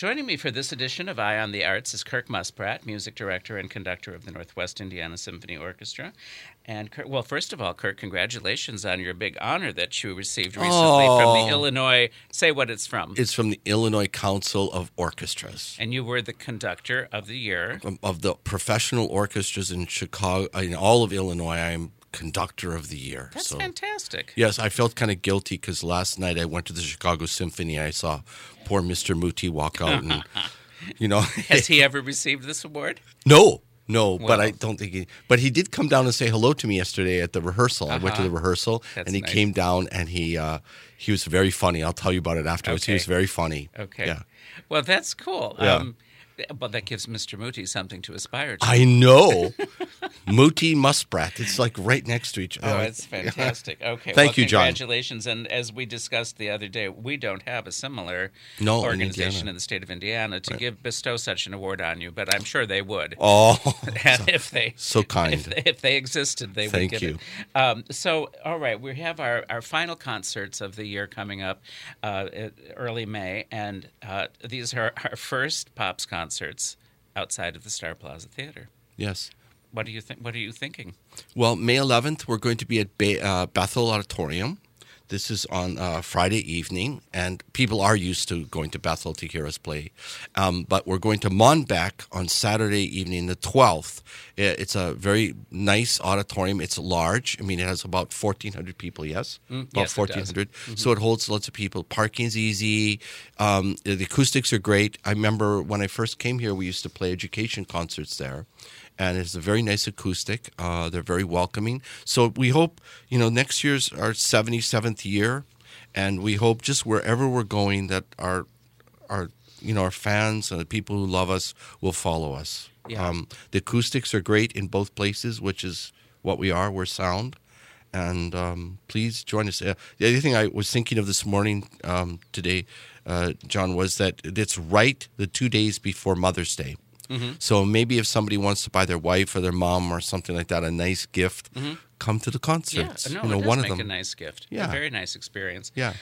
Joining me for this edition of Eye on the Arts is Kirk Muspratt, music director and conductor of the Northwest Indiana Symphony Orchestra. And Kirk, well, first of all, Kirk, congratulations on your big honor that you received recently from the Illinois. Say what it's from. It's from the Illinois Council of Orchestras. And you were the conductor of the year Of the professional orchestras in Chicago, in all of Illinois. I am conductor of the year. That's fantastic. Yes, I felt kind of guilty because last night I went to the Chicago Symphony and I saw poor Mr. Muti walk out and, Has he ever received this award? No, Well, but I don't think he. But he did come down and say hello to me yesterday at the rehearsal. I went to the rehearsal, That's and he nice. came down, and he was very funny. I'll tell you about it afterwards. Okay. He was very funny. Okay. Yeah. Well, that's cool. Yeah. But that gives Mr. Muti something to aspire to. I know. Muti Muspratt. It's like right next to each other. Oh, it's fantastic. Okay. Thank you, John. Congratulations. And as we discussed the other day, we don't have a similar in organization Indiana. in the state of Indiana to bestow such an award on you, but I'm sure they would. Oh, And if they so kind. if they existed, they would Thank give you. it. So, all right, we have our final concerts of the year coming up early May, and these are our first Pops concerts outside of the Star Plaza Theater. Yes. What do you think? What are you thinking? Well, May 11th, we're going to be at Bethel Auditorium. This is on Friday evening, and people are used to going to Bethel to hear us play. But we're going to Monbeck on Saturday evening, the 12th. It's a very nice auditorium. It's large. I mean, it has about 1,400 people, yes? About yes, it does. 1,400. So it holds lots of people. Parking's easy. The acoustics are great. I remember when I first came here, we used to play education concerts there. And it's a very nice acoustic. They're very welcoming. So we hope, next year's our 77th year, and we hope just wherever we're going that our fans and the people who love us will follow us. Yeah. The acoustics are great in both places, which is what we are. We're sound. And please join us. The other thing I was thinking of this morning today, John, was that it's right the 2 days before Mother's Day. Mm-hmm. So maybe if somebody wants to buy their wife or their mom or something like that a nice gift, come to the concerts. Yeah, no, it does one make of them. a nice gift. Yeah. A very nice experience. Yeah.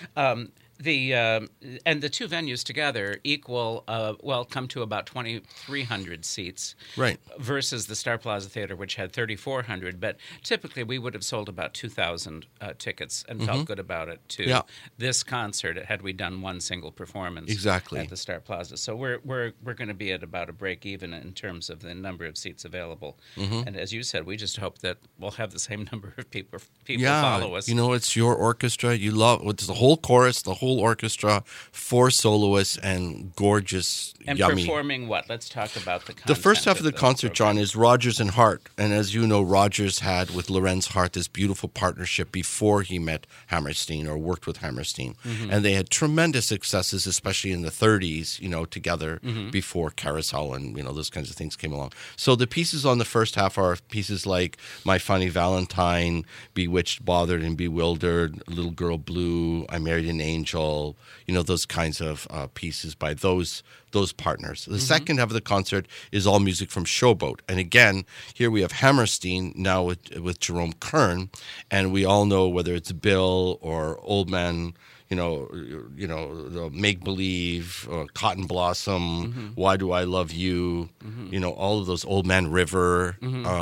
And the two venues together equal, come to about 2,300 seats. Right. Versus the Star Plaza Theater, which had 3,400. But typically, we would have sold about 2,000 tickets and felt good about it to this concert had we done one single performance. Exactly. At the Star Plaza. So we're going to be at about a break even in terms of the number of seats available. And as you said, we just hope that we'll have the same number of people follow us. It's your orchestra. You love it's the whole chorus, the whole orchestra, 4 soloists, and gorgeous, and yummy. Performing what? Let's talk about the content. The first half of the concert, program. John, is Rodgers and Hart. And as you know, Rodgers had with Lorenz Hart this beautiful partnership before he met Hammerstein or worked with Hammerstein. And they had tremendous successes, especially in the 30s, together before Carousel and, those kinds of things came along. So the pieces on the first half are pieces like My Funny Valentine, Bewitched, Bothered, and Bewildered, Little Girl Blue, I Married an Angel, those kinds of pieces by those partners. The second half of the concert is all music from Showboat. And again, here we have Hammerstein now with Jerome Kern, and we all know whether it's Bill or Old Man, the Make Believe, Cotton Blossom, Why Do I Love You, all of those, Old Man River.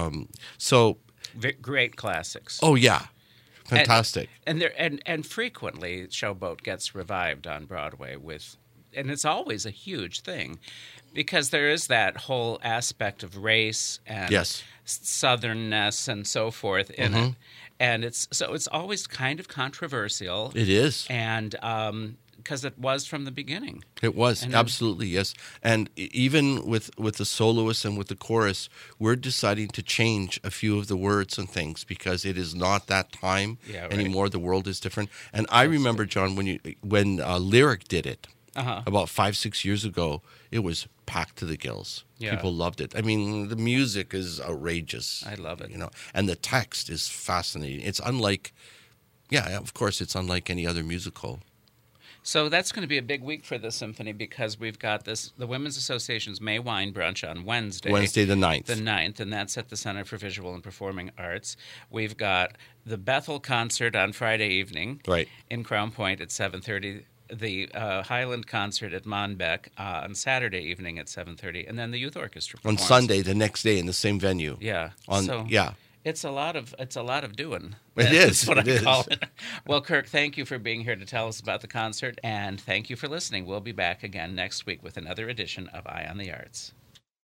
Great classics. Oh, yeah. Fantastic. And frequently Showboat gets revived on Broadway and it's always a huge thing because there is that whole aspect of race and southernness and so forth in it. And it's always kind of controversial. It is. And because it was from the beginning. It was, absolutely, yes. And even with the soloists and with the chorus, we're deciding to change a few of the words and things because it is not that time anymore. The world is different. And I remember, John, when Lyric did it about 5-6 years ago, it was packed to the gills. Yeah. People loved it. I mean, the music is outrageous. I love it. And the text is fascinating. It's unlike, of course, it's unlike any other musical. So that's going to be a big week for the symphony because we've got the Women's Association's May Wine Brunch on Wednesday. Wednesday the 9th. The 9th, and that's at the Center for Visual and Performing Arts. We've got the Bethel concert on Friday evening. Right. In Crown Point at 7:30. the Highland concert at Monbeck on Saturday evening at 7:30, and then the youth orchestra on Sunday the next day in the same venue. Yeah. It's a lot of doing. It is. That's what I call it. Well, Kirk, thank you for being here to tell us about the concert, and thank you for listening. We'll be back again next week with another edition of Eye on the Arts.